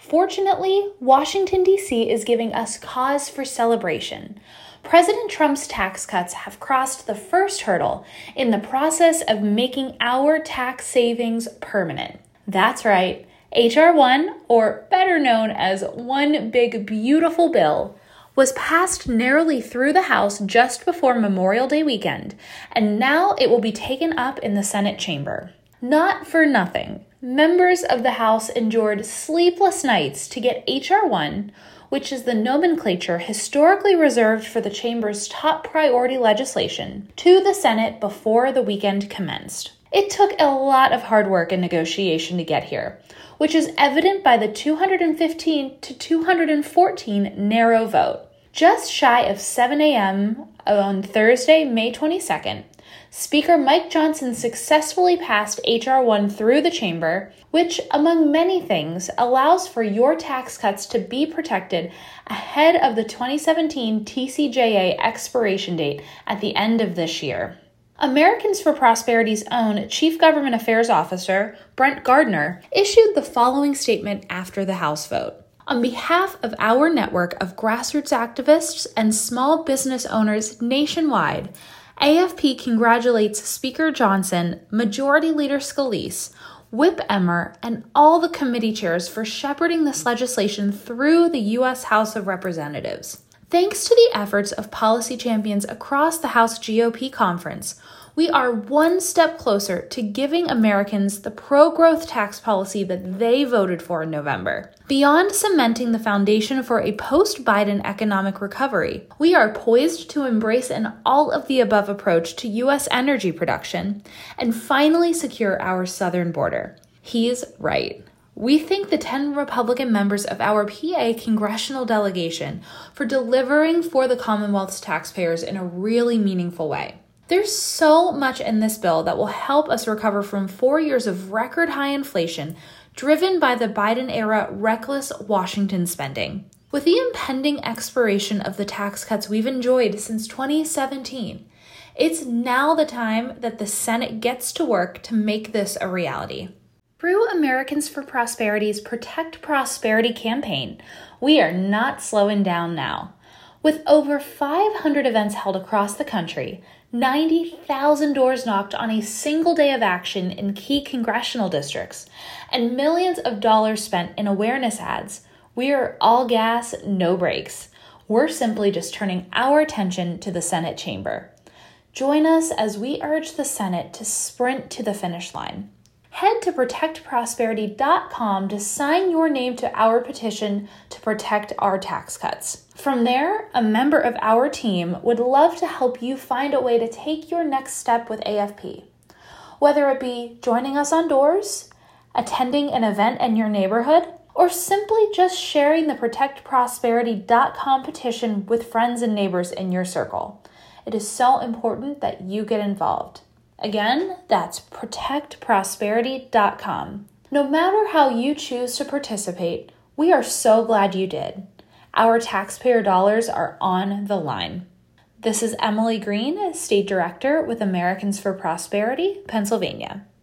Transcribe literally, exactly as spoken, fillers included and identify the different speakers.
Speaker 1: Fortunately, Washington, D C is giving us cause for celebration. President Trump's tax cuts have crossed the first hurdle in the process of making our tax savings permanent. That's right, H R one, or better known as One Big Beautiful Bill, was passed narrowly through the House just before Memorial Day weekend, and now it will be taken up in the Senate chamber. Not for nothing, members of the House endured sleepless nights to get H R one, which is the nomenclature historically reserved for the chamber's top priority legislation, to the Senate before the weekend commenced. It took a lot of hard work and negotiation to get here, which is evident by the two hundred fifteen to two hundred fourteen narrow vote. Just shy of seven a.m. on Thursday, May twenty-second, Speaker Mike Johnson successfully passed H R one through the chamber, which, among many things, allows for your tax cuts to be protected ahead of the twenty seventeen T C J A expiration date at the end of this year. Americans for Prosperity's own Chief Government Affairs Officer, Brent Gardner, issued the following statement after the House vote. On behalf of our network of grassroots activists and small business owners nationwide, A F P congratulates Speaker Johnson, Majority Leader Scalise, Whip Emmer, and all the committee chairs for shepherding this legislation through the U S House of Representatives. Thanks to the efforts of policy champions across the House G O P conference, we are one step closer to giving Americans the pro-growth tax policy that they voted for in November. Beyond cementing the foundation for a post-Biden economic recovery, we are poised to embrace an all-of-the-above approach to U S energy production and finally secure our southern border. He's right. We thank the ten Republican members of our P A congressional delegation for delivering for the Commonwealth's taxpayers in a really meaningful way. There's so much in this bill that will help us recover from four years of record high inflation driven by the Biden-era reckless Washington spending. With the impending expiration of the tax cuts we've enjoyed since twenty seventeen, it's now the time that the Senate gets to work to make this a reality. Through Americans for Prosperity's Protect Prosperity campaign, we are not slowing down now. With over five hundred events held across the country, ninety thousand doors knocked on a single day of action in key congressional districts, and millions of dollars spent in awareness ads, we are all gas, no brakes. We're simply just turning our attention to the Senate chamber. Join us as we urge the Senate to sprint to the finish line. Head to protect prosperity dot com to sign your name to our petition to protect our tax cuts. From there, a member of our team would love to help you find a way to take your next step with A F P. Whether it be joining us on doors, attending an event in your neighborhood, or simply just sharing the protect prosperity dot com petition with friends and neighbors in your circle. It is so important that you get involved. Again, that's protect prosperity dot com. No matter how you choose to participate, we are so glad you did. Our taxpayer dollars are on the line. This is Emily Green, State Director with Americans for Prosperity, Pennsylvania.